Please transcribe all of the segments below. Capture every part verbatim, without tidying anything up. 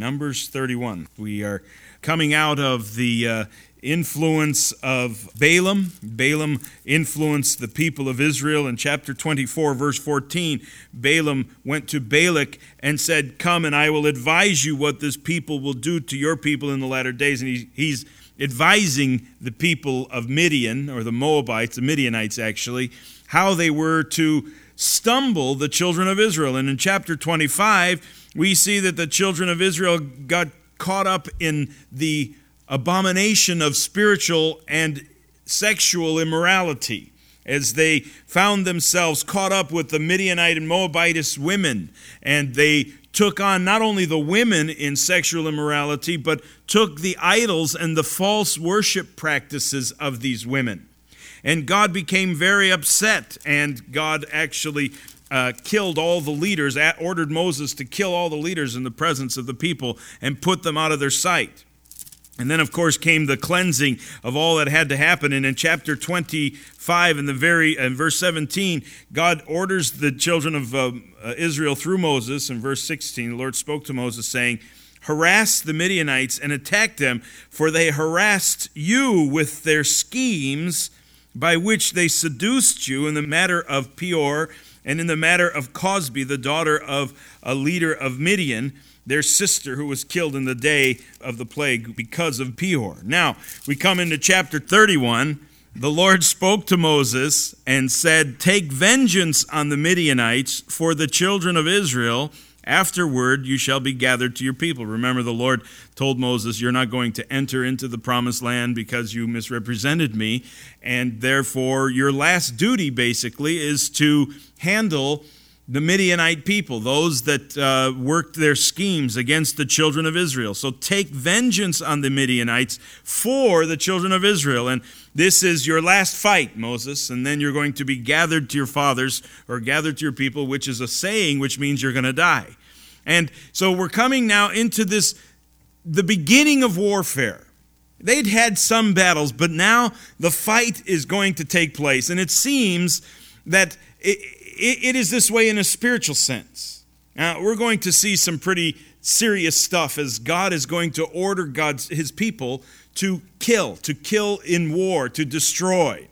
Numbers thirty-one. We are coming out of the uh, influence of Balaam. Balaam influenced the people of Israel. In chapter twenty-four, verse fourteen, Balaam went to Balak and said, "Come and I will advise you what this people will do to your people in the latter days." And he, he's advising the people of Midian, or the Moabites, the Midianites actually, how they were to stumble the children of Israel. And in chapter twenty-five, we see that the children of Israel got caught up in the abomination of spiritual and sexual immorality as they found themselves caught up with the Midianite and Moabitess women. And they took on not only the women in sexual immorality, but took the idols and the false worship practices of these women. And God became very upset, and God actually uh, killed all the leaders, ordered Moses to kill all the leaders in the presence of the people and put them out of their sight. And then, of course, came the cleansing of all that had to happen. And in chapter twenty-five, in the very in verse seventeen, God orders the children of uh, Israel through Moses. In verse sixteen, the Lord spoke to Moses, saying, "Harass the Midianites and attack them, for they harassed you with their schemes, by which they seduced you in the matter of Peor and in the matter of Cosbi, the daughter of a leader of Midian, their sister, who was killed in the day of the plague because of Peor." Now, we come into chapter thirty-one. The Lord spoke to Moses and said, "Take vengeance on the Midianites for the children of Israel. Afterward, you shall be gathered to your people." Remember, the Lord told Moses, "You're not going to enter into the promised land because you misrepresented me. And therefore, your last duty, basically, is to handle the Midianite people, those that uh, worked their schemes against the children of Israel. So take vengeance on the Midianites for the children of Israel. And this is your last fight, Moses. And then you're going to be gathered to your fathers, or gathered to your people," which is a saying, which means you're going to die. And so we're coming now into this, the beginning of warfare. They'd had some battles, but now the fight is going to take place. And it seems that it, it, it is this way in a spiritual sense. Now, we're going to see some pretty serious stuff as God is going to order God's his people to kill, to kill in war, to destroy.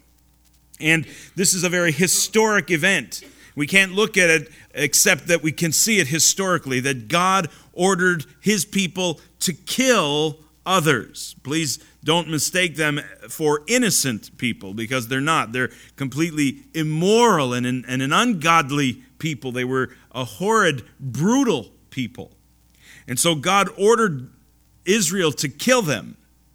And this is a very historic event. We can't look at it except that we can see it historically, that God ordered his people to kill others. Please don't mistake them for innocent people, because they're not. They're completely immoral and an, and an ungodly people. They were a horrid, brutal people. And so God ordered Israel to kill them.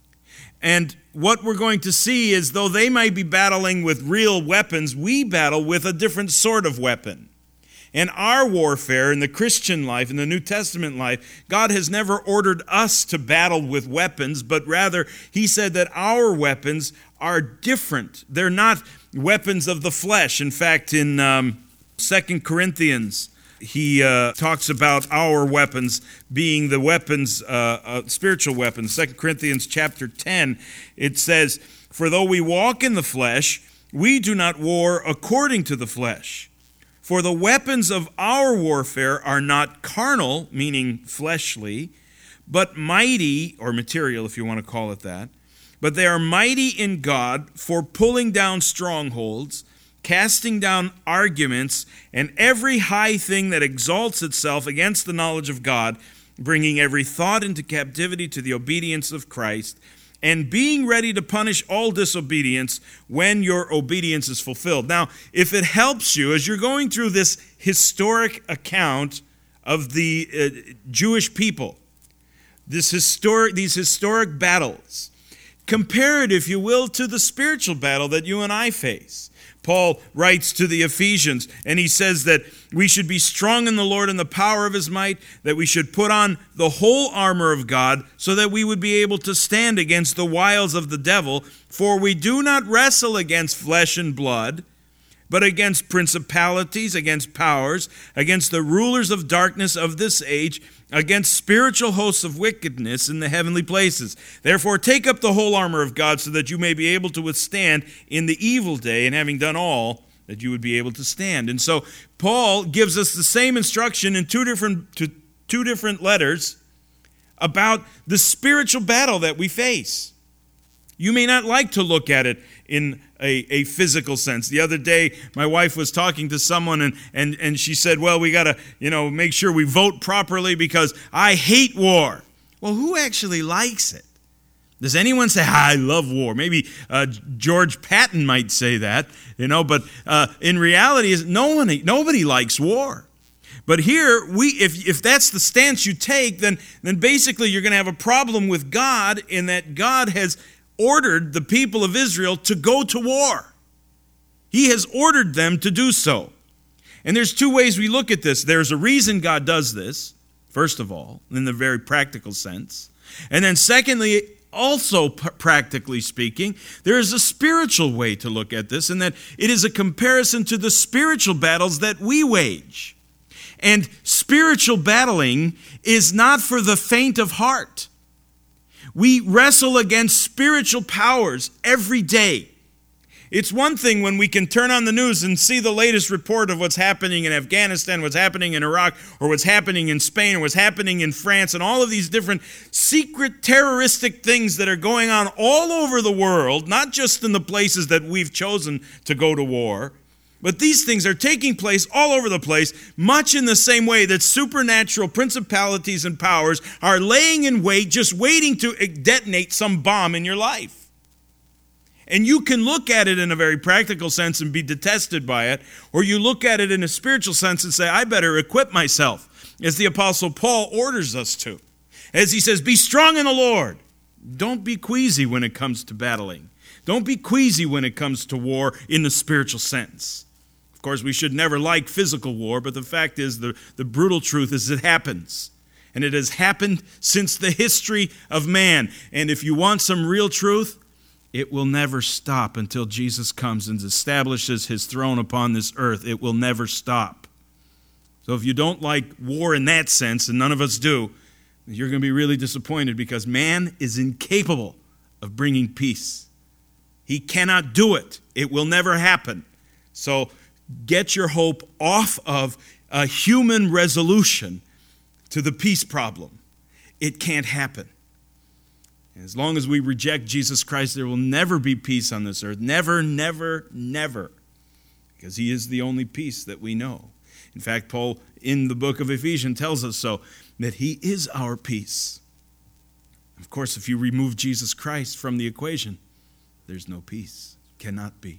And what we're going to see is, though they might be battling with real weapons, we battle with a different sort of weapon. In our warfare, in the Christian life, in the New Testament life, God has never ordered us to battle with weapons, but rather he said that our weapons are different. They're not weapons of the flesh. In fact, in um, Second Corinthians, he uh, talks about our weapons being the weapons, uh, uh, spiritual weapons. Second Corinthians chapter ten, it says, "For though we walk in the flesh, we do not war according to the flesh. For the weapons of our warfare are not carnal," meaning fleshly, "but mighty," or material if you want to call it that, "but they are mighty in God for pulling down strongholds, casting down arguments, and every high thing that exalts itself against the knowledge of God, bringing every thought into captivity to the obedience of Christ, and being ready to punish all disobedience when your obedience is fulfilled." Now, if it helps you, as you're going through this historic account of the uh, Jewish people, this historic, these historic battles, compare it, if you will, to the spiritual battle that you and I face. Paul writes to the Ephesians, and he says that we should be strong in the Lord and the power of his might, that we should put on the whole armor of God so that we would be able to stand against the wiles of the devil. "For we do not wrestle against flesh and blood, but against principalities, against powers, against the rulers of darkness of this age, against spiritual hosts of wickedness in the heavenly places. Therefore take up the whole armor of God so that you may be able to withstand in the evil day, and having done all, that you would be able to stand." And so Paul gives us the same instruction in two different, two different letters about the spiritual battle that we face. You may not like to look at it in a, a physical sense. The other day, my wife was talking to someone, and, and, and she said, well, we got to, you know, make sure we vote properly because I hate war. Well, who actually likes it? Does anyone say, ah, I love war? Maybe uh, George Patton might say that, you know, but uh, in reality, is no one, nobody likes war. But here, we if if that's the stance you take, then, then basically you're going to have a problem with God in that God has ordered the people of Israel to go to war. He has ordered them to do so. And there's two ways we look at this. There's a reason God does this, first of all, in the very practical sense. And then secondly, also p- practically speaking, there is a spiritual way to look at this, in that it is a comparison to the spiritual battles that we wage. And spiritual battling is not for the faint of heart. We wrestle against spiritual powers every day. It's one thing when we can turn on the news and see the latest report of what's happening in Afghanistan, what's happening in Iraq, or what's happening in Spain, or what's happening in France, and all of these different secret terroristic things that are going on all over the world, not just in the places that we've chosen to go to war, but these things are taking place all over the place, much in the same way that supernatural principalities and powers are laying in wait, just waiting to detonate some bomb in your life. And you can look at it in a very practical sense and be detested by it, or you look at it in a spiritual sense and say, I better equip myself, as the Apostle Paul orders us to. As he says, be strong in the Lord. Don't be queasy when it comes to battling. Don't be queasy when it comes to war in the spiritual sense. Of course, we should never like physical war, but the fact is, the, the brutal truth is it happens. And it has happened since the history of man. And if you want some real truth, it will never stop until Jesus comes and establishes his throne upon this earth. It will never stop. So if you don't like war in that sense, and none of us do, you're going to be really disappointed, because man is incapable of bringing peace. He cannot do it. It will never happen. So get your hope off of a human resolution to the peace problem. It can't happen. As long as we reject Jesus Christ, there will never be peace on this earth. Never, never, never. Because he is the only peace that we know. In fact, Paul, in the book of Ephesians, tells us so, that he is our peace. Of course, if you remove Jesus Christ from the equation, there's no peace. Cannot be.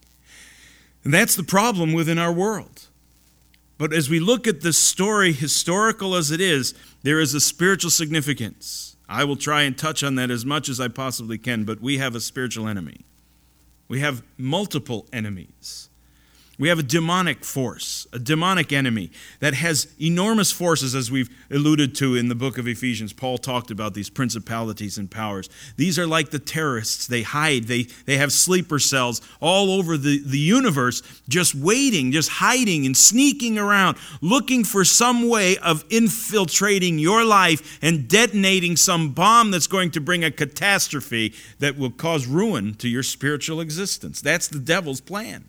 And that's the problem within our world. But as we look at this story, historical as it is, there is a spiritual significance. I will try and touch on that as much as I possibly can, but we have a spiritual enemy. We have multiple enemies. We have a demonic force, a demonic enemy that has enormous forces, as we've alluded to in the book of Ephesians. Paul talked about these principalities and powers. These are like the terrorists. They hide. They, they have sleeper cells all over the, the universe, just waiting, just hiding and sneaking around, looking for some way of infiltrating your life and detonating some bomb that's going to bring a catastrophe that will cause ruin to your spiritual existence. That's the devil's plan.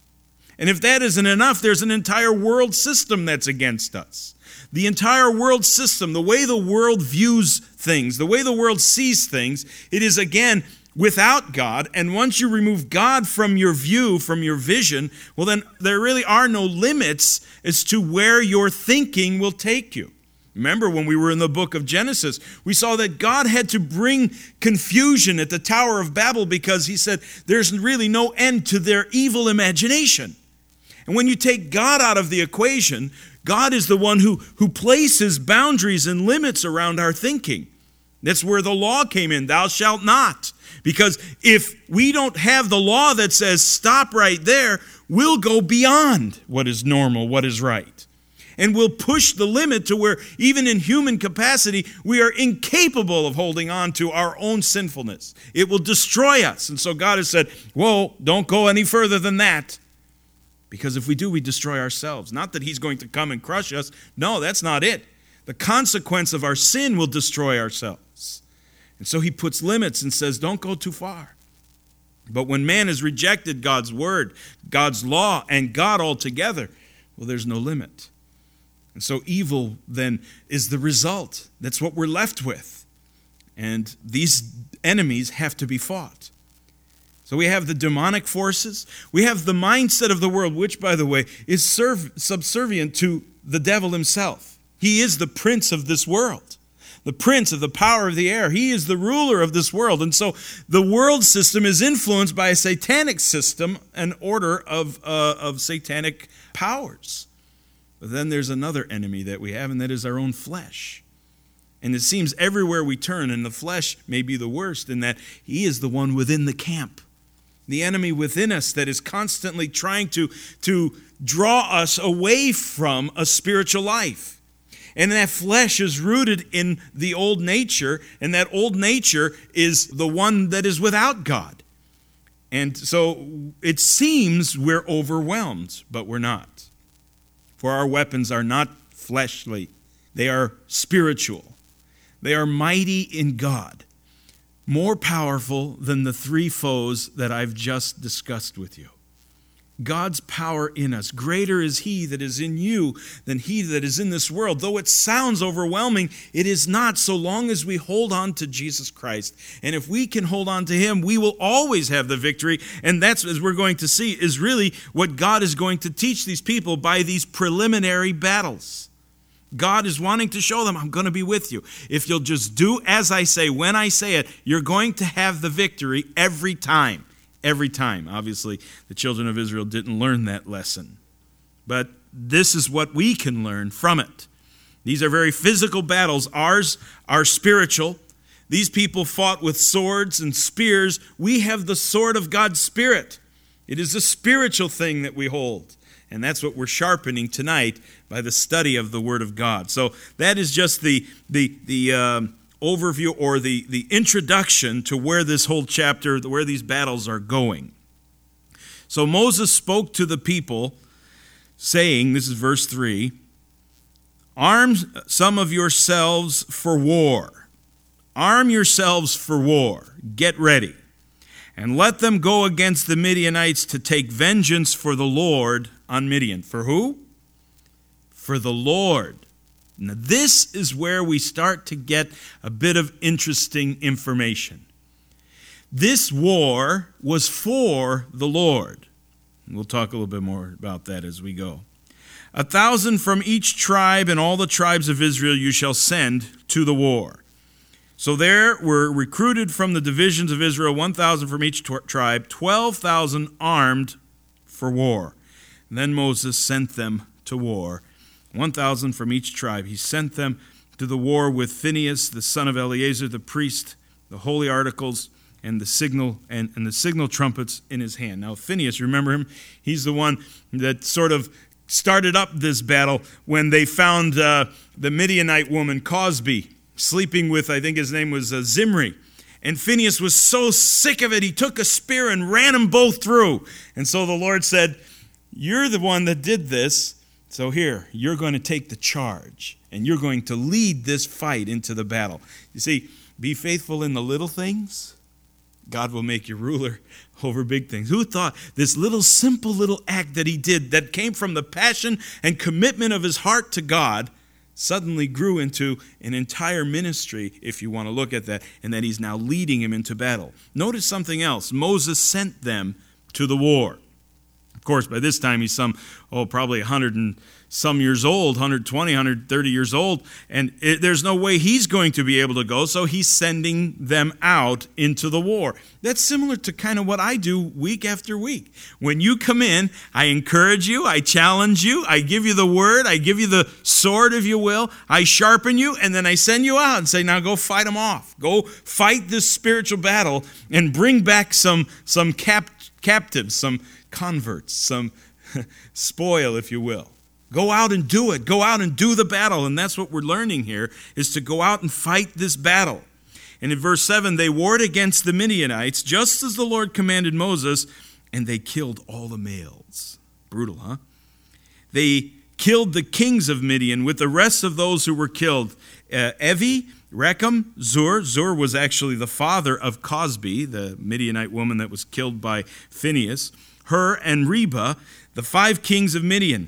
And if that isn't enough, there's an entire world system that's against us. The entire world system, the way the world views things, the way the world sees things, it is again without God. And once you remove God from your view, from your vision, well then there really are no limits as to where your thinking will take you. Remember when we were in the book of Genesis, we saw that God had to bring confusion at the Tower of Babel because he said there's really no end to their evil imagination. And when you take God out of the equation, God is the one who, who places boundaries and limits around our thinking. That's where the law came in, thou shalt not. Because if we don't have the law that says stop right there, we'll go beyond what is normal, what is right. And we'll push the limit to where even in human capacity, we are incapable of holding on to our own sinfulness. It will destroy us. And so God has said, whoa, don't go any further than that. Because if we do, we destroy ourselves. Not that he's going to come and crush us. No, that's not it. The consequence of our sin will destroy ourselves. And so he puts limits and says, don't go too far. But when man has rejected God's word, God's law, and God altogether, well, there's no limit. And so evil then is the result. That's what we're left with. And these enemies have to be fought. So we have the demonic forces. We have the mindset of the world, which, by the way, is serv- subservient to the devil himself. He is the prince of this world, the prince of the power of the air. He is the ruler of this world. And so the world system is influenced by a satanic system, an order of, uh, of satanic powers. But then there's another enemy that we have, and that is our own flesh. And it seems everywhere we turn, and the flesh may be the worst, in that he is the one within the camp. The enemy within us that is constantly trying to, to draw us away from a spiritual life. And that flesh is rooted in the old nature, and that old nature is the one that is without God. And so it seems we're overwhelmed, but we're not. For our weapons are not fleshly, they are spiritual. They are mighty in God, more powerful than the three foes that I've just discussed with you. God's power in us. Greater is He that is in you than he that is in this world. Though it sounds overwhelming, it is not, so long as we hold on to Jesus Christ. And if we can hold on to Him, we will always have the victory. And that's, as we're going to see, is really what God is going to teach these people by these preliminary battles. God is wanting to show them, I'm going to be with you. If you'll just do as I say, when I say it, you're going to have the victory every time. Every time. Obviously, the children of Israel didn't learn that lesson. But this is what we can learn from it. These are very physical battles. Ours are spiritual. These people fought with swords and spears. We have the sword of God's Spirit. It is a spiritual thing that we hold. And that's what we're sharpening tonight by the study of the Word of God. So that is just the the the um, overview or the, the introduction to where this whole chapter, where these battles are going. So Moses spoke to the people, saying, this is verse three, arm some of yourselves for war. Arm yourselves for war. Get ready. And let them go against the Midianites to take vengeance for the Lord on Midian. For who? For the Lord. Now this is where we start to get a bit of interesting information. This war was for the Lord. We'll talk a little bit more about that as we go. A thousand from each tribe, and all the tribes of Israel you shall send to the war. So there were recruited from the divisions of Israel one thousand from each tribe, twelve thousand armed for war. And then Moses sent them to war, one thousand from each tribe. He sent them to the war with Phinehas, the son of Eleazar, the priest, the holy articles, and the signal and, and the signal trumpets in his hand. Now Phinehas, remember him? He's the one that sort of started up this battle when they found uh, the Midianite woman Cosby sleeping with, I think his name was uh, Zimri. And Phinehas was so sick of it, he took a spear and ran them both through. And so the Lord said, you're the one that did this, so here, you're going to take the charge, and you're going to lead this fight into the battle. You see, be faithful in the little things, God will make you ruler over big things. Who thought this little simple little act that he did that came from the passion and commitment of his heart to God suddenly grew into an entire ministry, if you want to look at that, and that he's now leading him into battle. Notice something else. Moses sent them to the war. Of course, by this time he's some, oh, probably one hundred and some years old, one hundred twenty, one hundred thirty years old, and it, there's no way he's going to be able to go, so he's sending them out into the war. That's similar to kind of what I do week after week. When you come in, I encourage you, I challenge you, I give you the word, I give you the sword, if you will, I sharpen you, and then I send you out and say, now go fight them off. Go fight this spiritual battle and bring back some, some cap, captives, some converts, some spoil, if you will. Go out and do it. Go out and do the battle. And that's what we're learning here, is to go out and fight this battle. And in verse seven, they warred against the Midianites, just as the Lord commanded Moses, and they killed all the males. Brutal, huh? They killed the kings of Midian with the rest of those who were killed. Uh, Evi, Rechem, Zur. Zur was actually the father of Cosby, the Midianite woman that was killed by Phinehas. Her and Reba, the five kings of Midian.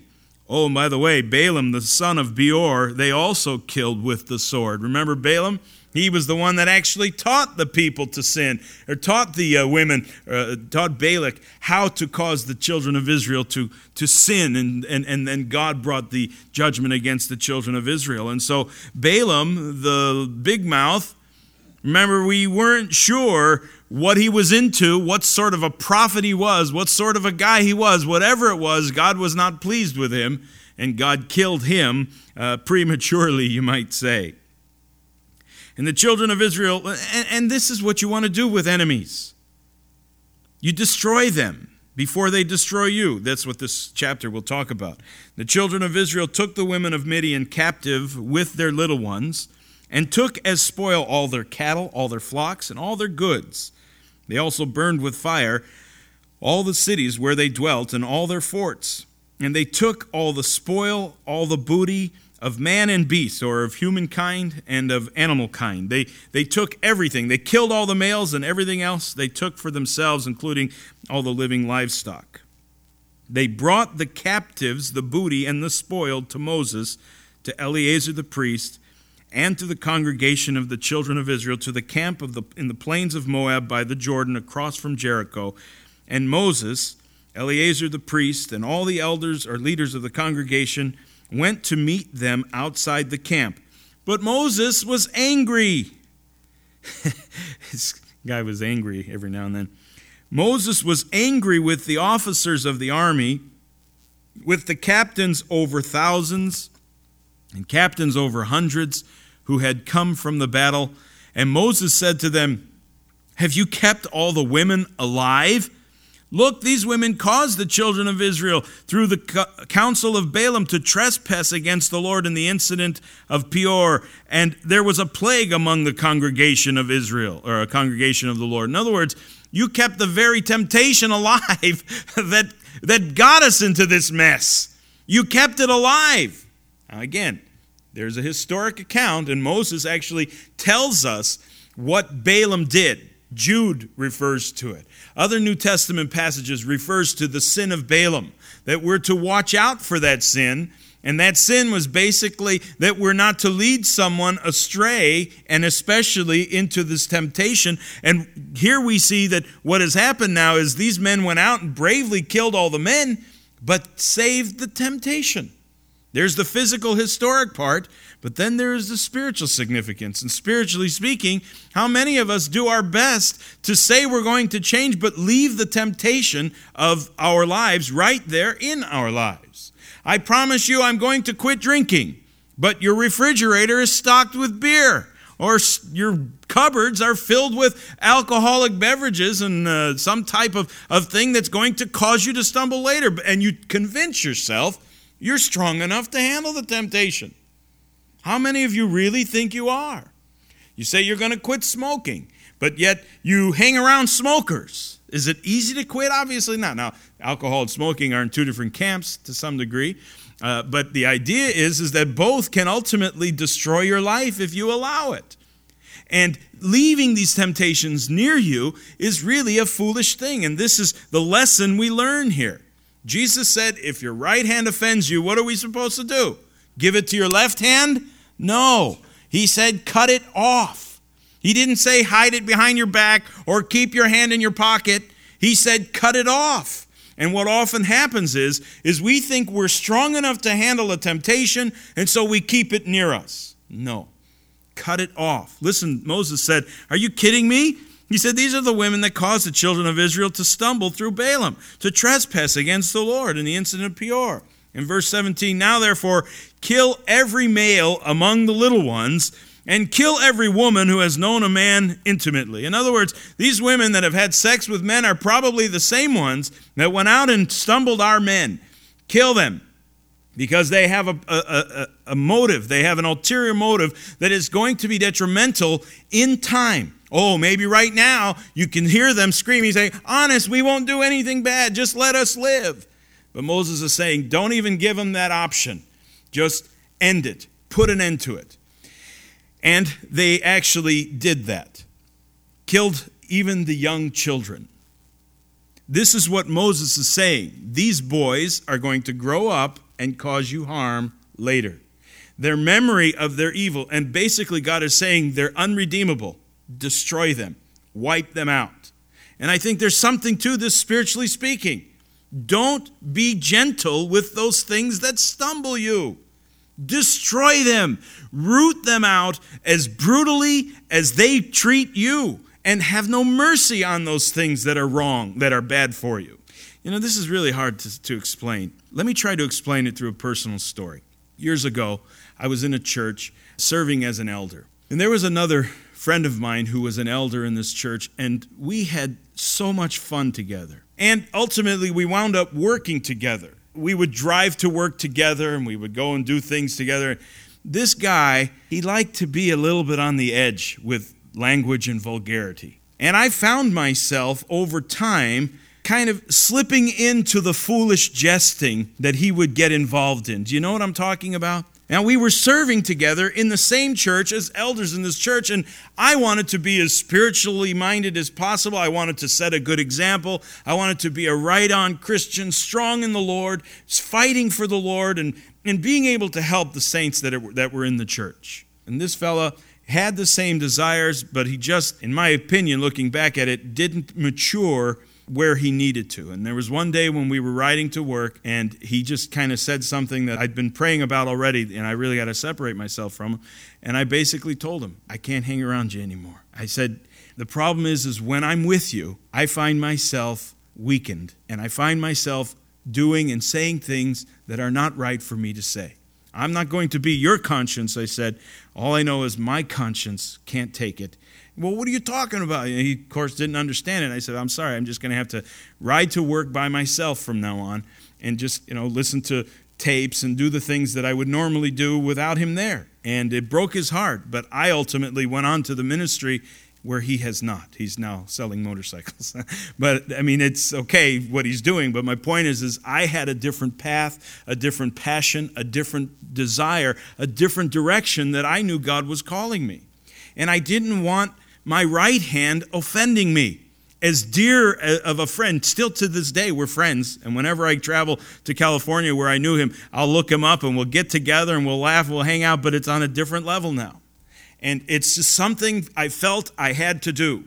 Oh, and by the way, Balaam, the son of Beor, they also killed with the sword. Remember Balaam? He was the one that actually taught the people to sin, or taught the uh, women, uh, taught Balak how to cause the children of Israel to, to sin, and, and, and then God brought the judgment against the children of Israel. And so Balaam, the big mouth, remember, we weren't sure what he was into, what sort of a prophet he was, what sort of a guy he was. Whatever it was, God was not pleased with him, and God killed him uh, prematurely, you might say. And the children of Israel, and, and this is what you want to do with enemies. You destroy them before they destroy you. That's what this chapter will talk about. The children of Israel took the women of Midian captive with their little ones, and took as spoil all their cattle, all their flocks, and all their goods. They also burned with fire all the cities where they dwelt, and all their forts. And they took all the spoil, all the booty of man and beast, or of humankind and of animal kind. They, they took everything. They killed all the males, and everything else they took for themselves, including all the living livestock. They brought the captives, the booty, and the spoil to Moses, to Eleazar the priest, and to the congregation of the children of Israel, to the camp of the in the plains of Moab by the Jordan, across from Jericho. And Moses, Eleazar the priest, and all the elders or leaders of the congregation went to meet them outside the camp. But Moses was angry. This guy was angry every now and then. Moses was angry with the officers of the army, with the captains over thousands and captains over hundreds who had come from the battle. And Moses said to them, "Have you kept all the women alive? Look, these women caused the children of Israel through the counsel of Balaam to trespass against the Lord in the incident of Peor, and there was a plague among the congregation of Israel, or a congregation of the Lord." In other words, you kept the very temptation alive that, that got us into this mess. You kept it alive. Now again, there's a historic account, and Moses actually tells us what Balaam did. Jude refers to it. Other New Testament passages refers to the sin of Balaam, that we're to watch out for that sin. And that sin was basically that we're not to lead someone astray, and especially into this temptation. And here we see that what has happened now is these men went out and bravely killed all the men, but saved the temptation. There's the physical, historic part, but then there is the spiritual significance. And spiritually speaking, how many of us do our best to say we're going to change, but leave the temptation of our lives right there in our lives? I promise you I'm going to quit drinking, but your refrigerator is stocked with beer, or your cupboards are filled with alcoholic beverages and uh, some type of, of thing that's going to cause you to stumble later. And you convince yourself you're strong enough to handle the temptation. How many of you really think you are? You say you're going to quit smoking, but yet you hang around smokers. Is it easy to quit? Obviously not. Now, alcohol and smoking are in two different camps to some degree, uh, but the idea is, is that both can ultimately destroy your life if you allow it. And leaving these temptations near you is really a foolish thing, and this is the lesson we learn here. Jesus said, if your right hand offends you, what are we supposed to do? Give it to your left hand? No. He said, cut it off. He didn't say hide it behind your back or keep your hand in your pocket. He said, cut it off. And what often happens is, is we think we're strong enough to handle a temptation, and so we keep it near us. No. Cut it off. Listen, Moses said, are you kidding me? He said, these are the women that caused the children of Israel to stumble through Balaam, to trespass against the Lord in the incident of Peor. In verse seventeen, now therefore, kill every male among the little ones, and kill every woman who has known a man intimately. In other words, these women that have had sex with men are probably the same ones that went out and stumbled our men. Kill them, because they have a, a, a, a motive. They have an ulterior motive that is going to be detrimental in time. Oh, maybe right now you can hear them screaming, saying, honest, we won't do anything bad. Just let us live. But Moses is saying, don't even give them that option. Just end it. Put an end to it. And they actually did that. Killed even the young children. This is what Moses is saying. These boys are going to grow up and cause you harm later. Their memory of their evil, and basically God is saying they're unredeemable. Destroy them. Wipe them out. And I think there's something to this spiritually speaking. Don't be gentle with those things that stumble you. Destroy them. Root them out as brutally as they treat you. And have no mercy on those things that are wrong, that are bad for you. You know, this is really hard to, to explain. Let me try to explain it through a personal story. Years ago, I was in a church serving as an elder. And there was another friend of mine who was an elder in this church, and we had so much fun together. And ultimately, we wound up working together. We would drive to work together, and we would go and do things together. This guy, he liked to be a little bit on the edge with language and vulgarity. And I found myself over time kind of slipping into the foolish jesting that he would get involved in. Do you know what I'm talking about? Now, we were serving together in the same church as elders in this church, and I wanted to be as spiritually minded as possible. I wanted to set a good example. I wanted to be a right-on Christian, strong in the Lord, fighting for the Lord, and, and being able to help the saints that, are, that were in the church. And this fella had the same desires, but he just, in my opinion, looking back at it, didn't mature where he needed to. And there was one day when we were riding to work, and he just kind of said something that I'd been praying about already, and I really got to separate myself from him. And I basically told him, I can't hang around you anymore. I said, the problem is, is when I'm with you, I find myself weakened, and I find myself doing and saying things that are not right for me to say. I'm not going to be your conscience, I said. All I know is my conscience can't take it. Well, what are you talking about? And he, of course, didn't understand it. I said, I'm sorry, I'm just going to have to ride to work by myself from now on and just, you know, listen to tapes and do the things that I would normally do without him there. And it broke his heart. But I ultimately went on to the ministry where he has not. He's now selling motorcycles. But, I mean, it's okay what he's doing. But my point is, is I had a different path, a different passion, a different desire, a different direction that I knew God was calling me. And I didn't want my right hand offending me. As dear of a friend, still to this day, we're friends. And whenever I travel to California where I knew him, I'll look him up and we'll get together and we'll laugh, we'll hang out, but it's on a different level now. And it's just something I felt I had to do.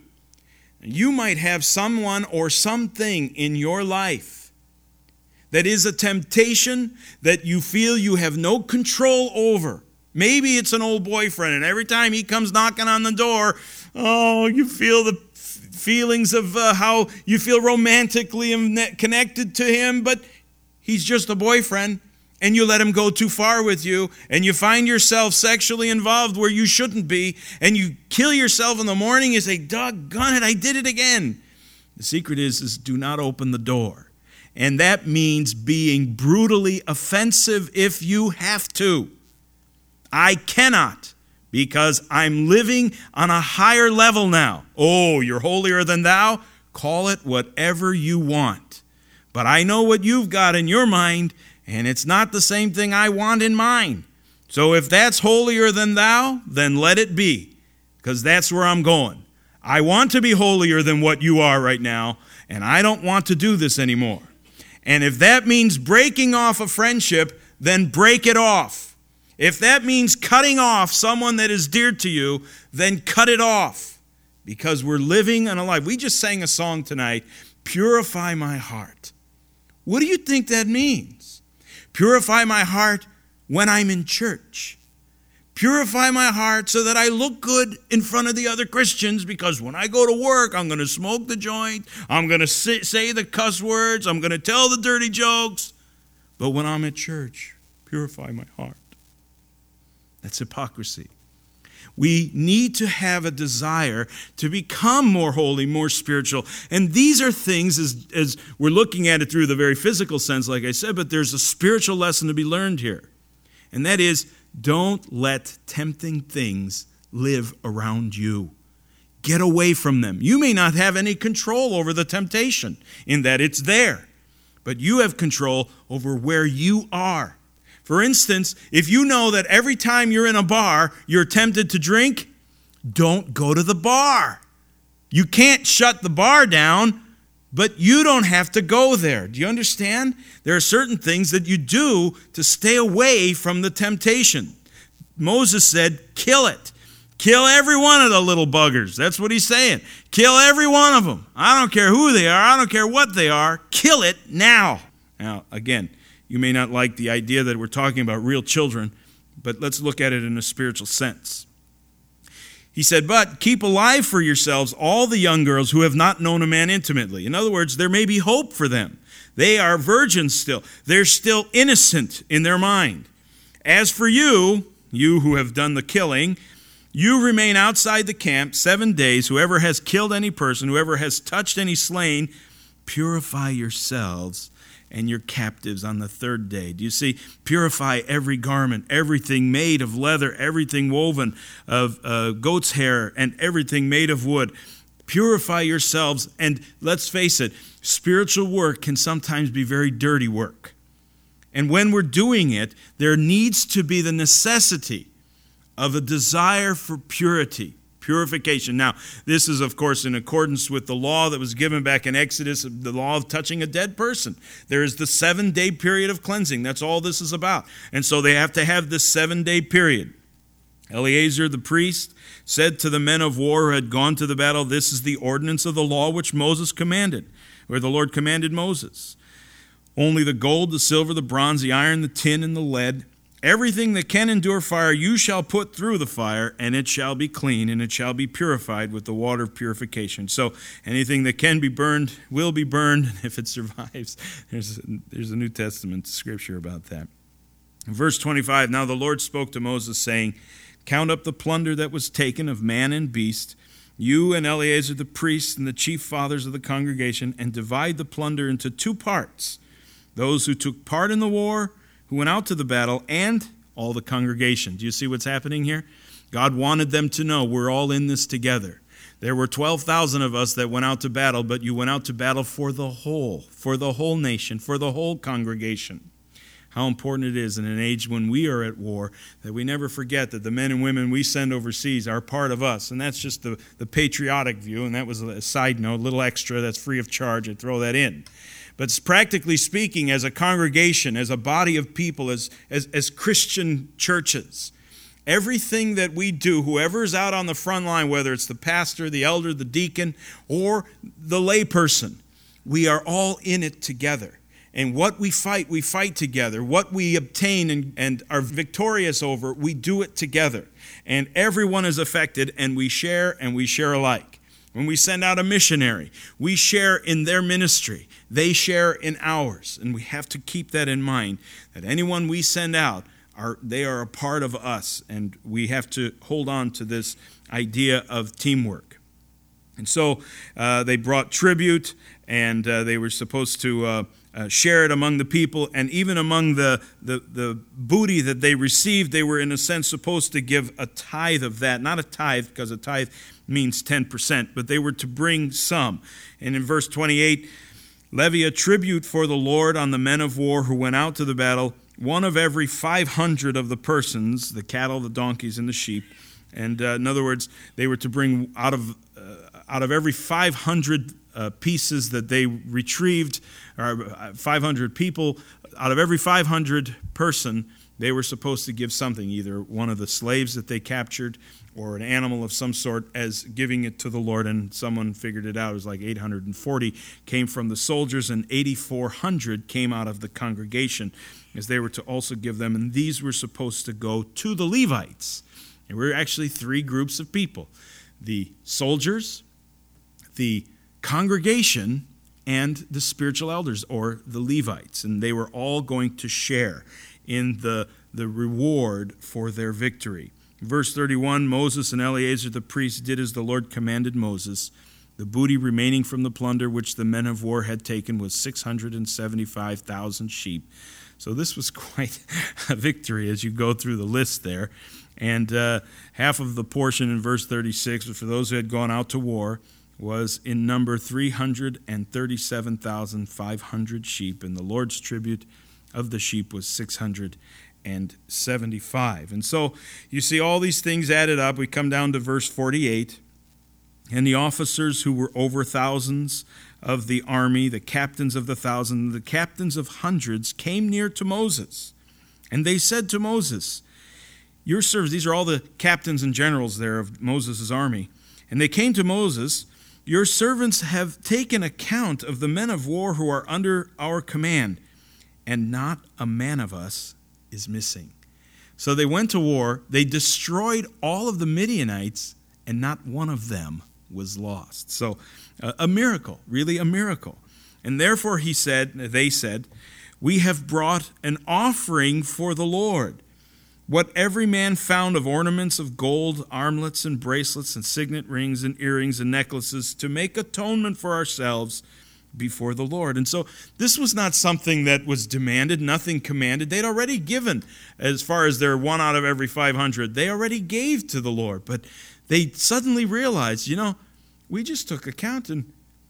You might have someone or something in your life that is a temptation that you feel you have no control over. Maybe it's an old boyfriend, and every time he comes knocking on the door, oh, you feel the feelings of uh, how you feel romantically connected to him, but he's just a boyfriend, and you let him go too far with you, and you find yourself sexually involved where you shouldn't be, and you kill yourself in the morning and say, doggone it, I did it again. The secret is, is do not open the door. And that means being brutally offensive if you have to. I cannot, because I'm living on a higher level now. Oh, you're holier than thou? Call it whatever you want. But I know what you've got in your mind, and it's not the same thing I want in mine. So if that's holier than thou, then let it be, because that's where I'm going. I want to be holier than what you are right now, and I don't want to do this anymore. And if that means breaking off a friendship, then break it off. If that means cutting off someone that is dear to you, then cut it off. Because we're living in a life. We just sang a song tonight, Purify My Heart. What do you think that means? Purify my heart when I'm in church. Purify my heart so that I look good in front of the other Christians, because when I go to work, I'm going to smoke the joint, I'm going to say the cuss words, I'm going to tell the dirty jokes. But when I'm at church, purify my heart. That's hypocrisy. We need to have a desire to become more holy, more spiritual. And these are things, as, as we're looking at it through the very physical sense, like I said, but there's a spiritual lesson to be learned here. And that is, don't let tempting things live around you. Get away from them. You may not have any control over the temptation in that it's there, but you have control over where you are. For instance, if you know that every time you're in a bar, you're tempted to drink, don't go to the bar. You can't shut the bar down, But you don't have to go there. Do you understand? There are certain things that you do to stay away from the temptation. Moses said, kill it. Kill every one of the little buggers. That's what he's saying. Kill every one of them. I don't care who they are. I don't care what they are. Kill it now. Now, again, you may not like the idea that we're talking about real children, but let's look at it in a spiritual sense. He said, but keep alive for yourselves all the young girls who have not known a man intimately. In other words, there may be hope for them. They are virgins still. They're still innocent in their mind. As for you, you who have done the killing, you remain outside the camp seven days. Whoever has killed any person, whoever has touched any slain, purify yourselves and your captives on the third day. Do you see? Purify every garment, everything made of leather, everything woven of uh, goat's hair, and everything made of wood. Purify yourselves, and let's face it, spiritual work can sometimes be very dirty work. And when we're doing it, there needs to be the necessity of a desire for purity, purification. Now, this is, of course, in accordance with the law that was given back in Exodus, the law of touching a dead person. There is the seven-day period of cleansing. That's all this is about. And so they have to have this seven-day period. Eleazar the priest said to the men of war who had gone to the battle, this is the ordinance of the law which Moses commanded, or the Lord commanded Moses. Only the gold, the silver, the bronze, the iron, the tin, and the lead, everything that can endure fire, you shall put through the fire, and it shall be clean, and it shall be purified with the water of purification. So anything that can be burned will be burned if it survives. There's, there's a New Testament scripture about that. In verse twenty-five, now the Lord spoke to Moses, saying, count up the plunder that was taken of man and beast, you and Eleazar the priest and the chief fathers of the congregation, and divide the plunder into two parts, those who took part in the war, who went out to the battle, and all the congregation. Do you see what's happening here? God wanted them to know we're all in this together. There were twelve thousand of us that went out to battle, but you went out to battle for the whole, for the whole nation, for the whole congregation. How important it is in an age when we are at war that we never forget that the men and women we send overseas are part of us. And that's just the, the patriotic view, and that was a side note, a little extra that's free of charge. I throw that in. But practically speaking, as a congregation, as a body of people, as, as, as Christian churches, everything that we do, whoever's out on the front line, whether it's the pastor, the elder, the deacon, or the layperson, we are all in it together. And what we fight, we fight together. What we obtain and, and are victorious over, we do it together. And everyone is affected, and we share, and we share alike. When we send out a missionary, we share in their ministry. They share in ours. And we have to keep that in mind, that anyone we send out, are they are a part of us. And we have to hold on to this idea of teamwork. And so uh, they brought tribute, and uh, they were supposed to uh, uh, share it among the people. And even among the, the, the booty that they received, they were in a sense supposed to give a tithe of that. Not a tithe, because a tithe means ten percent, but they were to bring some. And in verse twenty-eight, levy a tribute for the Lord on the men of war who went out to the battle, one of every five hundred of the persons, the cattle, the donkeys, and the sheep. And uh, in other words, they were to bring out of uh, out of every five hundred uh, pieces that they retrieved, or five hundred people, out of every five hundred person, they were supposed to give something, either one of the slaves that they captured or an animal of some sort, as giving it to the Lord. And someone figured it out. It was like eight hundred forty came from the soldiers, and eighty-four hundred came out of the congregation, as they were to also give them. And these were supposed to go to the Levites. There were actually three groups of people: the soldiers, the congregation, and the spiritual elders, or the Levites. And they were all going to share in the, the reward for their victory. Verse thirty-one, Moses and Eleazar the priest did as the Lord commanded Moses. The booty remaining from the plunder which the men of war had taken was six hundred seventy-five thousand sheep. So this was quite a victory as you go through the list there. And uh, half of the portion in verse thirty-six, for those who had gone out to war, was in number three hundred thirty-seven thousand five hundred sheep. And the Lord's tribute of the sheep was six hundred seventy-five. And so you see all these things added up. We come down to verse forty-eight. And the officers who were over thousands of the army, the captains of the thousand, the captains of hundreds, came near to Moses. And they said to Moses, your servants, these are all the captains and generals there of Moses' army. And they came to Moses, your servants have taken account of the men of war who are under our command, and not a man of us is missing. So they went to war, they destroyed all of the Midianites, and not one of them was lost. So uh, a miracle, really a miracle. And therefore he said, they said, we have brought an offering for the Lord. What every man found of ornaments of gold, armlets and bracelets and signet rings and earrings and necklaces to make atonement for ourselves before the Lord. And so this was not something that was demanded, nothing commanded. They'd already given, as far as their one out of every five hundred, they already gave to the Lord. But they suddenly realized, you know, we just took account and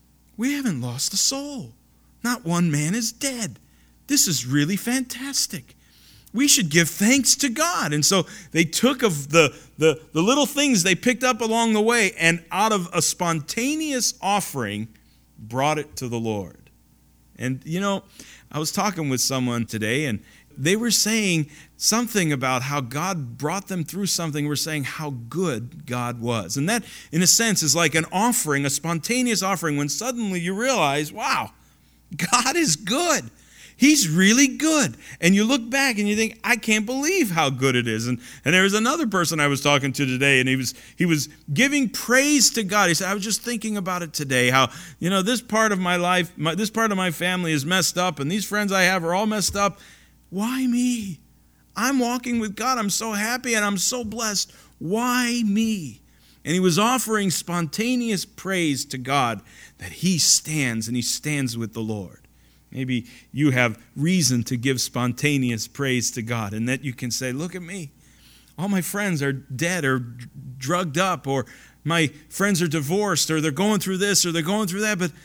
we haven't lost a soul. Not one man is dead. This is really fantastic. We should give thanks to God. And so they took of the, the, the little things they picked up along the way, and out of a spontaneous offering, brought it to the Lord. And, you know, I was talking with someone today, and they were saying something about how God brought them through something. We're saying how good God was. And that, in a sense, is like an offering, a spontaneous offering, when suddenly you realize, wow, God is good. He's really good. And you look back and you think, I can't believe how good it is. And, and there was another person I was talking to today, and he was he was giving praise to God. He said, I was just thinking about it today, how, you know, this part of my life, my, this part of my family is messed up, and these friends I have are all messed up. Why me? I'm walking with God. I'm so happy and I'm so blessed. Why me? And he was offering spontaneous praise to God that he stands, and he stands with the Lord. Maybe you have reason to give spontaneous praise to God, and that you can say, look at me. All my friends are dead or drugged up, or my friends are divorced, or they're going through this or they're going through that, but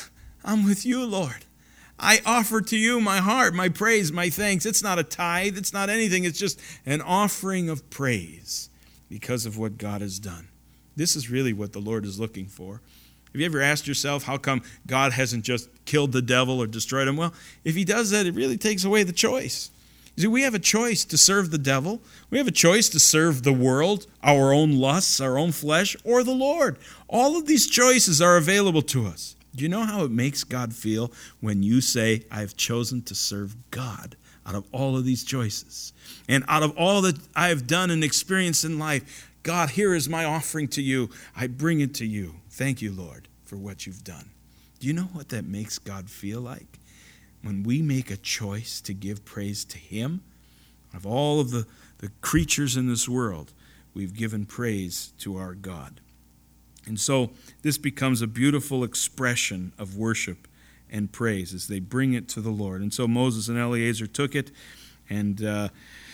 I'm with you, Lord. I offer to you my heart, my praise, my thanks. It's not a tithe. It's not anything. It's just an offering of praise because of what God has done. This is really what the Lord is looking for. Have you ever asked yourself how come God hasn't just killed the devil or destroyed him? Well, if he does that, it really takes away the choice. You see, we have a choice to serve the devil. We have a choice to serve the world, our own lusts, our own flesh, or the Lord. All of these choices are available to us. Do you know how it makes God feel when you say, I have chosen to serve God out of all of these choices? And out of all that I have done and experienced in life, God, here is my offering to you. I bring it to you. Thank you, Lord, for what you've done. Do you know what that makes God feel like? When we make a choice to give praise to him, of all of the, the creatures in this world, we've given praise to our God. And so this becomes a beautiful expression of worship and praise as they bring it to the Lord. And so Moses and Eleazar took it and uh,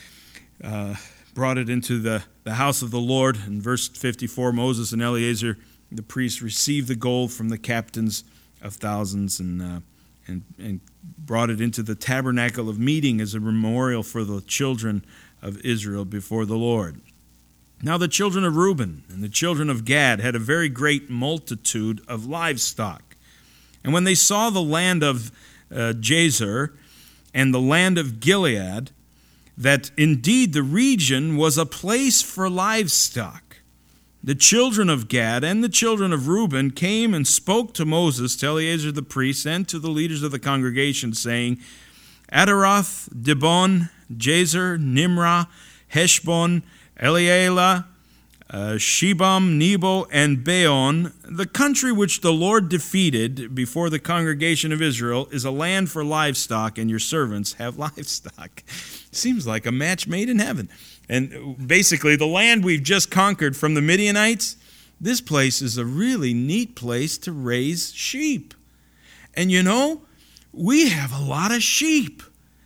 uh, brought it into the, the house of the Lord. In verse fifty-four, Moses and Eleazar, the priests, received the gold from the captains of thousands and, uh, and, and brought it into the tabernacle of meeting as a memorial for the children of Israel before the Lord. Now the children of Reuben and the children of Gad had a very great multitude of livestock. And when they saw the land of uh, Jazer and the land of Gilead, that indeed the region was a place for livestock, the children of Gad and the children of Reuben came and spoke to Moses, to Eleazar the priest, and to the leaders of the congregation, saying, Adaroth, Dibon, Jazer, Nimrah, Heshbon, Elealeh, uh, Shebam, Nebo, and Beon, the country which the Lord defeated before the congregation of Israel, is a land for livestock, and your servants have livestock. Seems like a match made in heaven. And basically, the land we've just conquered from the Midianites, this place is a really neat place to raise sheep. And you know, we have a lot of sheep.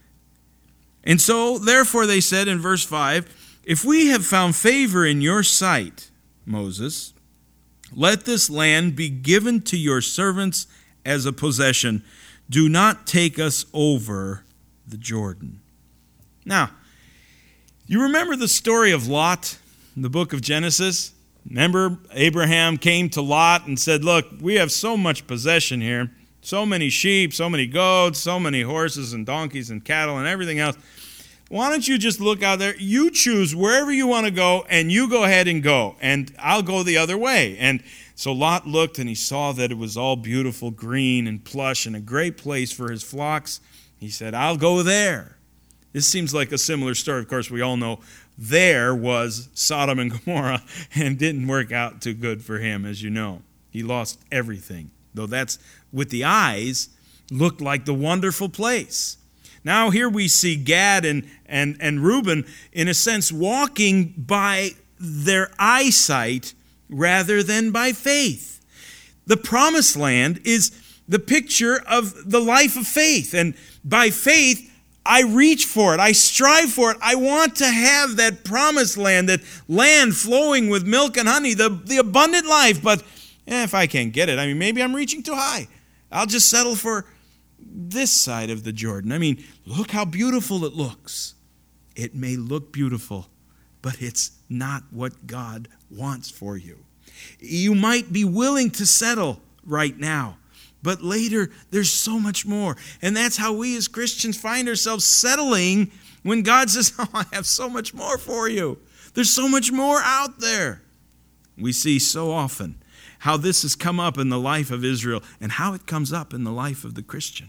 And so, therefore, they said in verse five, if we have found favor in your sight, Moses, let this land be given to your servants as a possession. Do not take us over the Jordan. Now, you remember the story of Lot in the book of Genesis? Remember, Abraham came to Lot and said, look, we have so much possession here. So many sheep, so many goats, so many horses and donkeys and cattle and everything else. Why don't you just look out there? You choose wherever you want to go, and you go ahead and go, and I'll go the other way. And so Lot looked, and he saw that it was all beautiful, green and plush, and a great place for his flocks. He said, I'll go there. This seems like a similar story. Of course, we all know there was Sodom and Gomorrah, and didn't work out too good for him, as you know. He lost everything, though that's, with the eyes, looked like the wonderful place. Now here we see Gad and, and, and Reuben, in a sense, walking by their eyesight rather than by faith. The promised land is the picture of the life of faith. And by faith, I reach for it. I strive for it. I want to have that promised land, that land flowing with milk and honey, the, the abundant life. But eh, if I can't get it, I mean, maybe I'm reaching too high. I'll just settle for this side of the Jordan. I mean, look how beautiful it looks. It may look beautiful, but it's not what God wants for you. You might be willing to settle right now, but later there's so much more. And that's how we as Christians find ourselves settling when God says, oh, I have so much more for you. There's so much more out there. We see so often how this has come up in the life of Israel and how it comes up in the life of the Christian.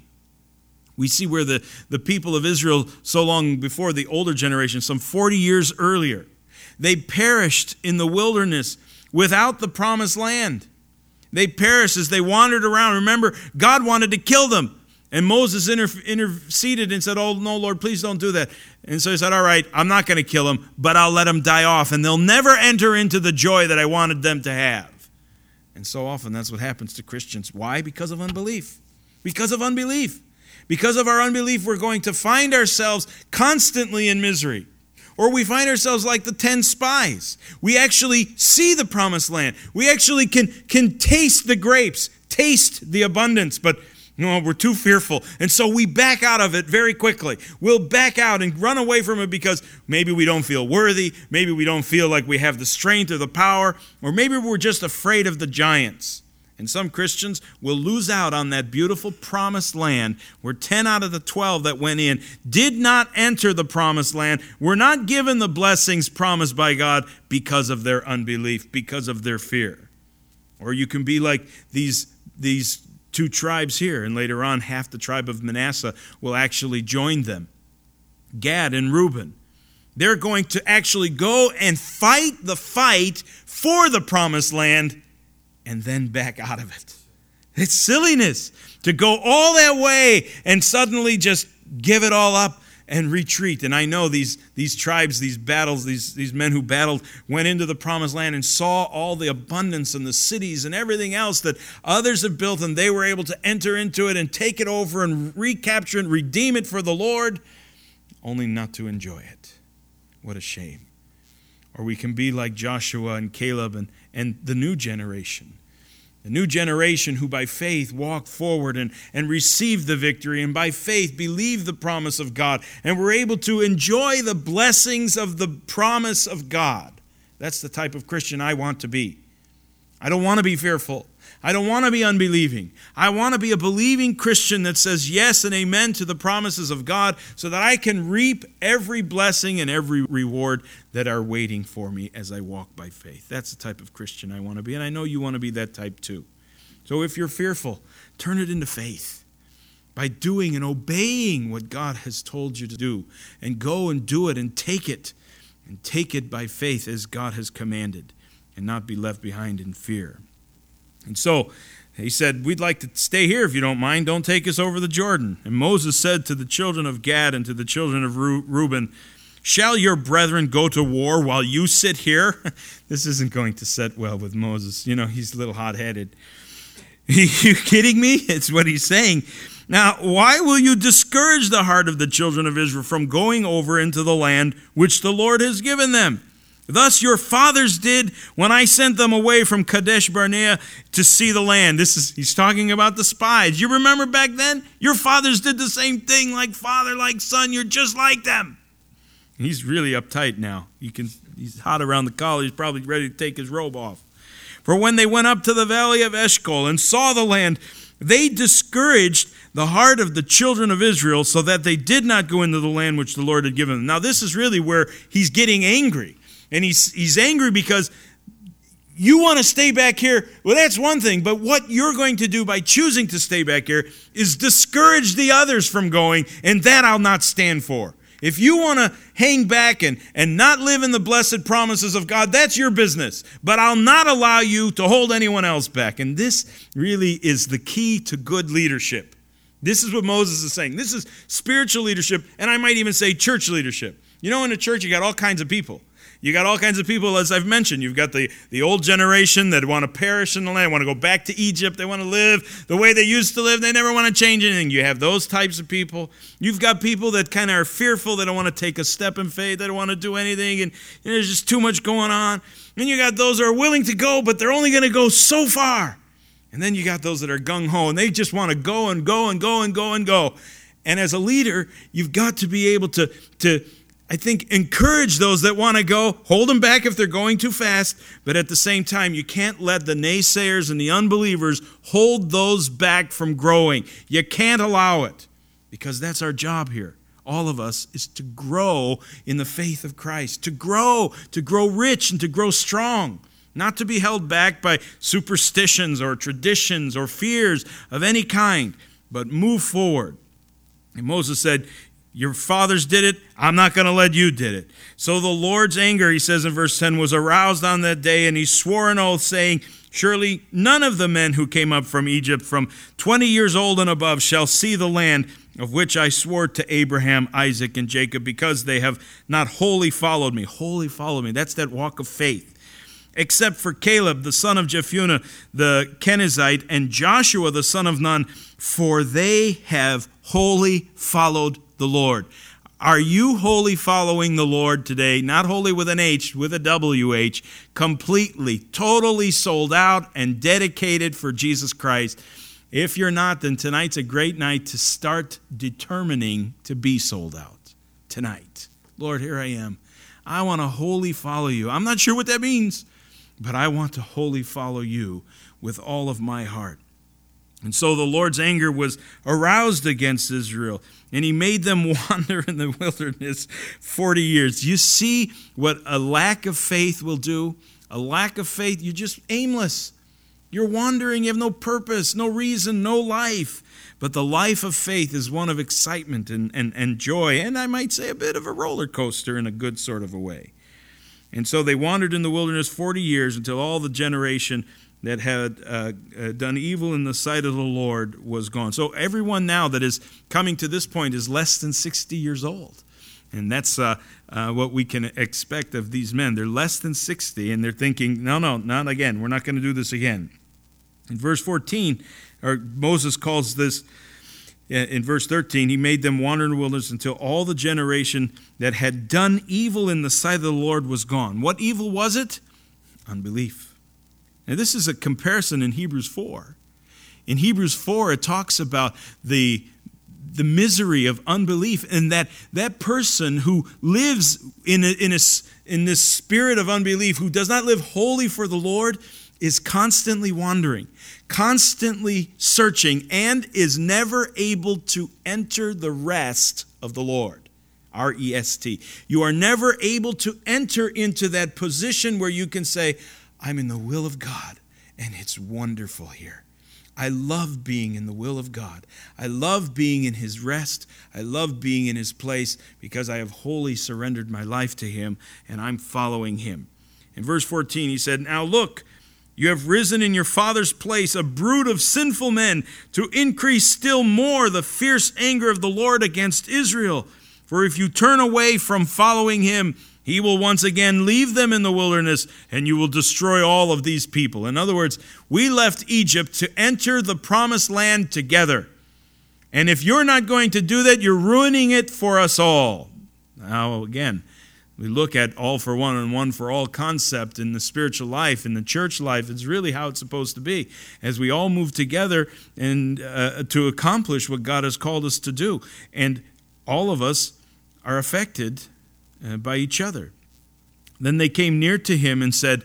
We see where the, the people of Israel, so long before the older generation, some forty years earlier, they perished in the wilderness without the promised land. They perished as they wandered around. Remember, God wanted to kill them. And Moses inter- interceded and said, oh, no, Lord, please don't do that. And so he said, all right, I'm not going to kill them, but I'll let them die off, and they'll never enter into the joy that I wanted them to have. And so often that's what happens to Christians. Why? Because of unbelief. Because of unbelief. Because of our unbelief, we're going to find ourselves constantly in misery. Or we find ourselves like the ten spies. We actually see the promised land. We actually can, can taste the grapes, taste the abundance, but no, we're too fearful. And so we back out of it very quickly. We'll back out and run away from it because maybe we don't feel worthy, maybe we don't feel like we have the strength or the power, or maybe we're just afraid of the giants. And some Christians will lose out on that beautiful promised land where ten out of the twelve that went in did not enter the promised land, were not given the blessings promised by God because of their unbelief, because of their fear. Or you can be like these, these two tribes here, and later on half the tribe of Manasseh will actually join them. Gad and Reuben. They're going to actually go and fight the fight for the promised land and then back out of it. It's silliness to go all that way and suddenly just give it all up and retreat. And I know these, these tribes, these battles, these, these men who battled, went into the promised land and saw all the abundance and the cities and everything else that others have built, and they were able to enter into it and take it over and recapture and redeem it for the Lord, only not to enjoy it. What a shame. Or we can be like Joshua and Caleb and, and the new generation. The new generation who by faith walked forward and, and received the victory, and by faith believed the promise of God and were able to enjoy the blessings of the promise of God. That's the type of Christian I want to be. I don't want to be fearful. I don't want to be unbelieving. I want to be a believing Christian that says yes and amen to the promises of God so that I can reap every blessing and every reward that are waiting for me as I walk by faith. That's the type of Christian I want to be, and I know you want to be that type too. So if you're fearful, turn it into faith by doing and obeying what God has told you to do, and go and do it and take it, and take it by faith as God has commanded, and not be left behind in fear. And so he said, we'd like to stay here if you don't mind. Don't take us over the Jordan. And Moses said to the children of Gad and to the children of Reuben, shall your brethren go to war while you sit here? This isn't going to set well with Moses. You know, he's a little hot-headed. Are you kidding me? It's what he's saying. Now, why will you discourage the heart of the children of Israel from going over into the land which the Lord has given them? Thus your fathers did when I sent them away from Kadesh Barnea to see the land. This is, he's talking about the spies. You remember back then? Your fathers did the same thing, like father, like son. You're just like them. He's really uptight now. You can, he's hot around the collar. He's probably ready to take his robe off. For when they went up to the valley of Eshcol and saw the land, They discouraged the heart of the children of Israel so that they did not go into the land which the Lord had given them. Now, this is really where he's getting angry. And he's, he's angry because you want to stay back here. Well, that's one thing. But what you're going to do by choosing to stay back here is discourage the others from going, and that I'll not stand for. If you want to hang back and, and not live in the blessed promises of God, that's your business. But I'll not allow you to hold anyone else back. And this really is the key to good leadership. This is what Moses is saying. This is spiritual leadership, and I might even say church leadership. You know, in a church, you got all kinds of people. You got all kinds of people, as I've mentioned. You've got the, the old generation that want to perish in the land, want to go back to Egypt. They want to live the way they used to live. They never want to change anything. You have those types of people. You've got people that kind of are fearful. They don't want to take a step in faith. They don't want to do anything. And you know, there's just too much going on. And you got those that are willing to go, but they're only going to go so far. And then you got those that are gung-ho, and they just want to go and go and go and go and go. And as a leader, you've got to be able to to I think, encourage those that want to go, hold them back if they're going too fast, but at the same time, you can't let the naysayers and the unbelievers hold those back from growing. You can't allow it, because that's our job here. All of us is to grow in the faith of Christ, to grow, to grow rich and to grow strong, not to be held back by superstitions or traditions or fears of any kind, but move forward. And Moses said, your fathers did it, I'm not going to let you did it. So the Lord's anger, he says in verse ten, was aroused on that day, and he swore an oath, saying, surely none of the men who came up from Egypt from twenty years old and above shall see the land of which I swore to Abraham, Isaac, and Jacob, because they have not wholly followed me. Wholly followed me. That's that walk of faith. Except for Caleb, the son of Jephunneh, the Kenizzite, and Joshua, the son of Nun, for they have wholly followed the Lord. Are you wholly following the Lord today? Not wholly with an H, with a W H, completely, totally sold out and dedicated for Jesus Christ. If you're not, then tonight's a great night to start determining to be sold out. Tonight. Lord, here I am. I want to wholly follow you. I'm not sure what that means, but I want to wholly follow you with all of my heart. And so the Lord's anger was aroused against Israel, and he made them wander in the wilderness forty years. You see what a lack of faith will do? A lack of faith, you're just aimless. You're wandering, you have no purpose, no reason, no life. But the life of faith is one of excitement and, and, and joy, and I might say a bit of a roller coaster in a good sort of a way. And so they wandered in the wilderness forty years until all the generation that had uh, uh, done evil in the sight of the Lord was gone. So everyone now that is coming to this point is less than sixty years old. And that's uh, uh, what we can expect of these men. They're less than sixty, and they're thinking, no, no, not again. We're not going to do this again. In verse fourteen, or Moses calls this, in verse thirteen, he made them wander in the wilderness until all the generation that had done evil in the sight of the Lord was gone. What evil was it? Unbelief. Now, this is a comparison in Hebrews four. In Hebrews four, it talks about the, the misery of unbelief, and that that person who lives in, a, in, a, in this spirit of unbelief, who does not live wholly for the Lord, is constantly wandering, constantly searching, and is never able to enter the rest of the Lord. R E S T. You are never able to enter into that position where you can say, I'm in the will of God, and it's wonderful here. I love being in the will of God. I love being in his rest. I love being in his place because I have wholly surrendered my life to him, and I'm following him. In verse fourteen, he said, now look, you have risen in your father's place, a brood of sinful men, to increase still more the fierce anger of the Lord against Israel. For if you turn away from following him, he will once again leave them in the wilderness, and you will destroy all of these people. In other words, we left Egypt to enter the promised land together. And if you're not going to do that, you're ruining it for us all. Now, again, we look at all for one and one for all concept in the spiritual life, in the church life. It's really how it's supposed to be, as we all move together and uh, to accomplish what God has called us to do. And all of us are affected Uh, by each other. Then they came near to him and said,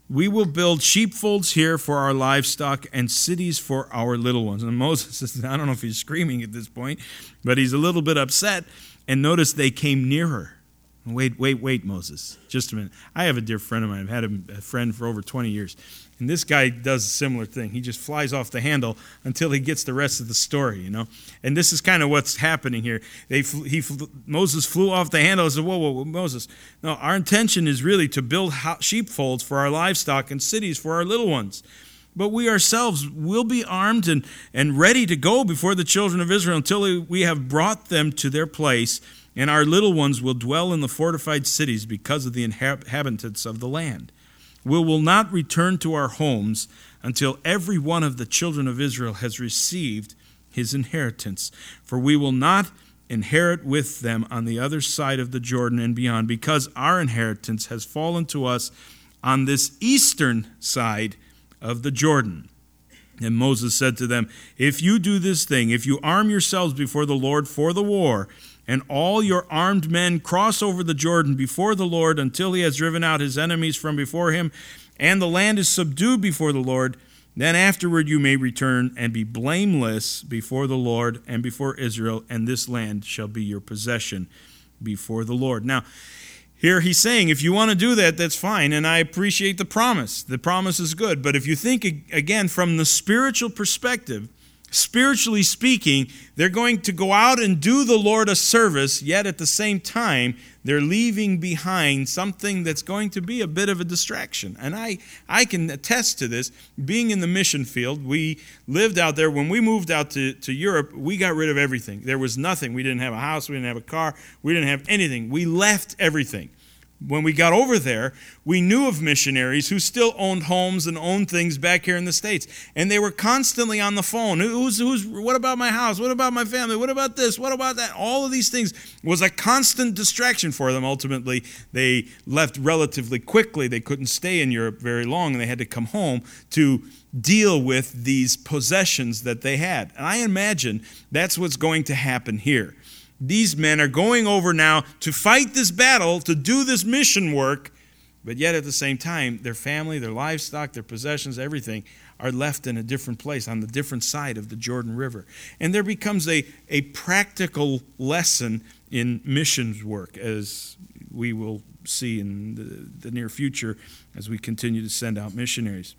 we will build sheepfolds here for our livestock and cities for our little ones. And Moses is, I don't know if he's screaming at this point, but he's a little bit upset. And notice they came nearer. Wait, wait, wait, Moses. Just a minute. I have a dear friend of mine. I've had a friend for over twenty years. And this guy does a similar thing. He just flies off the handle until he gets the rest of the story, you know. And this is kind of what's happening here. They, he, Moses flew off the handle and said, whoa, whoa, whoa, Moses. No, our intention is really to build sheepfolds for our livestock and cities for our little ones. But we ourselves will be armed and, and ready to go before the children of Israel until we have brought them to their place, and our little ones will dwell in the fortified cities because of the inhabitants of the land. We will not return to our homes until every one of the children of Israel has received his inheritance. For we will not inherit with them on the other side of the Jordan and beyond, because our inheritance has fallen to us on this eastern side of the Jordan. And Moses said to them, if you do this thing, if you arm yourselves before the Lord for the war, and all your armed men cross over the Jordan before the Lord until he has driven out his enemies from before him, and the land is subdued before the Lord, then afterward you may return and be blameless before the Lord and before Israel, and this land shall be your possession before the Lord. Now, here he's saying, if you want to do that, that's fine, and I appreciate the promise. The promise is good, but if you think, again, from the spiritual perspective, spiritually speaking, they're going to go out and do the Lord a service, yet at the same time, they're leaving behind something that's going to be a bit of a distraction. And I, I can attest to this. Being in the mission field, we lived out there. When we moved out to, to Europe, we got rid of everything. There was nothing. We didn't have a house. We didn't have a car. We didn't have anything. We left everything. When we got over there, we knew of missionaries who still owned homes and owned things back here in the States. And they were constantly on the phone. Who's, who's, what about my house? What about my family? What about this? What about that? All of these things was a constant distraction for them. Ultimately, they left relatively quickly. They couldn't stay in Europe very long, and they had to come home to deal with these possessions that they had. And I imagine that's what's going to happen here. These men are going over now to fight this battle, to do this mission work, but yet at the same time, their family, their livestock, their possessions, everything are left in a different place on the different side of the Jordan River. And there becomes a, a practical lesson in missions work, as we will see in the, the near future as we continue to send out missionaries.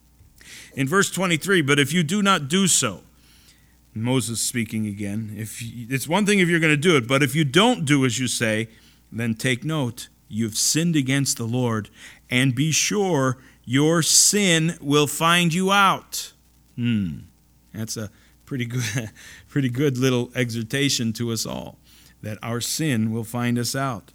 In verse twenty-three, but if you do not do so, Moses speaking again, if you, it's one thing if you're going to do it, but if you don't do as you say, then take note, you've sinned against the Lord, and be sure your sin will find you out. Hmm, that's a pretty good, pretty good little exhortation to us all, that our sin will find us out.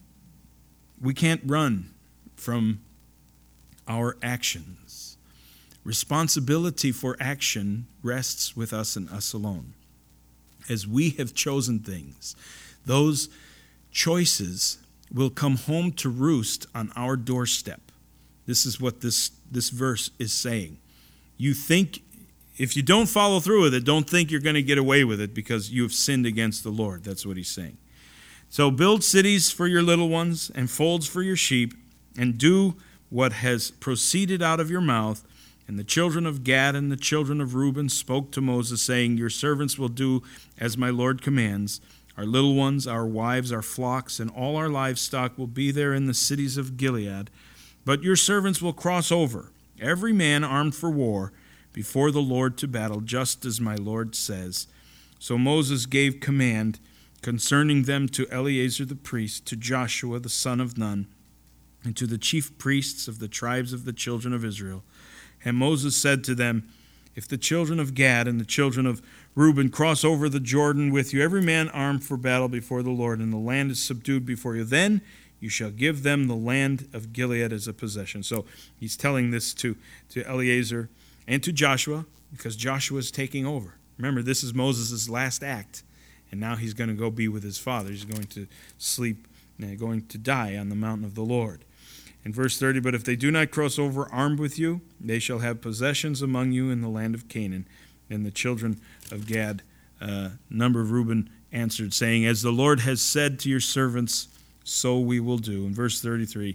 We can't run from our actions. Responsibility for action rests with us and us alone. As we have chosen things, those choices will come home to roost on our doorstep. This is what this, this verse is saying. You think, if you don't follow through with it, don't think you're going to get away with it because you have sinned against the Lord. That's what he's saying. So build cities for your little ones and folds for your sheep, and do what has proceeded out of your mouth. And the children of Gad and the children of Reuben spoke to Moses, saying, your servants will do as my Lord commands. Our little ones, our wives, our flocks, and all our livestock will be there in the cities of Gilead. But your servants will cross over, every man armed for war, before the Lord to battle, just as my Lord says. So Moses gave command concerning them to Eleazar the priest, to Joshua the son of Nun, and to the chief priests of the tribes of the children of Israel. And Moses said to them, if the children of Gad and the children of Reuben cross over the Jordan with you, every man armed for battle before the Lord, and the land is subdued before you, then you shall give them the land of Gilead as a possession. So he's telling this to, to Eleazar and to Joshua, because Joshua is taking over. Remember, this is Moses' last act, and now he's going to go be with his father. He's going to sleep, going to die on the mountain of the Lord. In verse thirty, but if they do not cross over armed with you, they shall have possessions among you in the land of Canaan. And the children of Gad, uh, number of Reuben, answered, saying, as the Lord has said to your servants, so we will do. In verse thirty-three,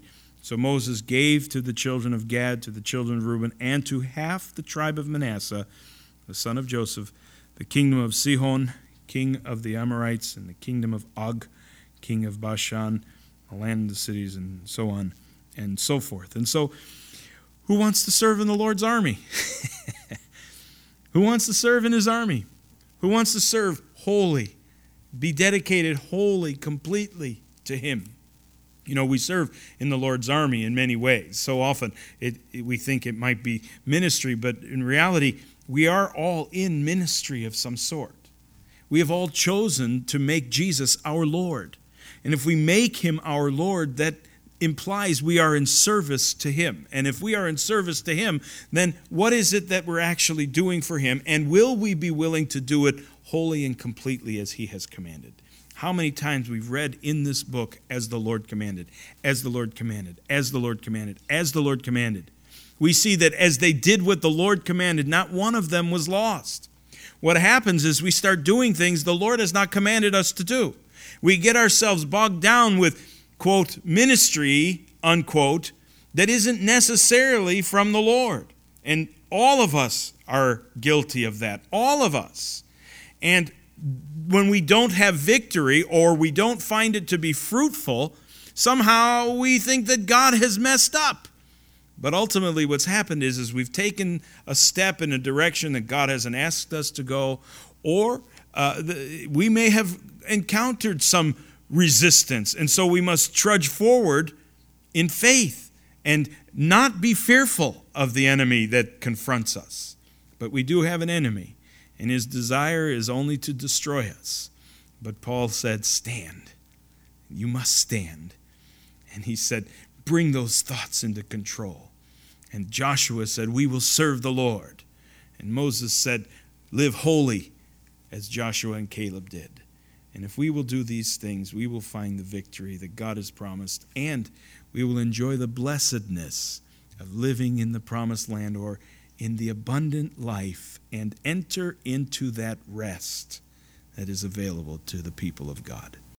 So Moses gave to the children of Gad, to the children of Reuben, and to half the tribe of Manasseh, the son of Joseph, the kingdom of Sihon, king of the Amorites, and the kingdom of Og, king of Bashan, the land of the cities, and so on and so forth. And so, who wants to serve in the Lord's army? Who wants to serve in his army? Who wants to serve wholly, be dedicated wholly, completely to him? You know, we serve in the Lord's army in many ways. So often it, it, we think it might be ministry, but in reality, we are all in ministry of some sort. We have all chosen to make Jesus our Lord. And if we make him our Lord, that implies we are in service to him. And if we are in service to him, then what is it that we're actually doing for him? And will we be willing to do it wholly and completely as he has commanded? How many times we've read in this book, as the Lord commanded, as the Lord commanded, as the Lord commanded, as the Lord commanded. We see that as they did what the Lord commanded, not one of them was lost. What happens is we start doing things the Lord has not commanded us to do. We get ourselves bogged down with, quote, ministry, unquote, that isn't necessarily from the Lord. And all of us are guilty of that. All of us. And when we don't have victory or we don't find it to be fruitful, somehow we think that God has messed up. But ultimately what's happened is, is we've taken a step in a direction that God hasn't asked us to go, or uh, the, we may have encountered some resistance. And so we must trudge forward in faith and not be fearful of the enemy that confronts us. But we do have an enemy. And his desire is only to destroy us. But Paul said, stand. You must stand. And he said, bring those thoughts into control. And Joshua said, we will serve the Lord. And Moses said, live holy as Joshua and Caleb did. And if we will do these things, we will find the victory that God has promised. And we will enjoy the blessedness of living in the promised land, or in the abundant life, and enter into that rest that is available to the people of God.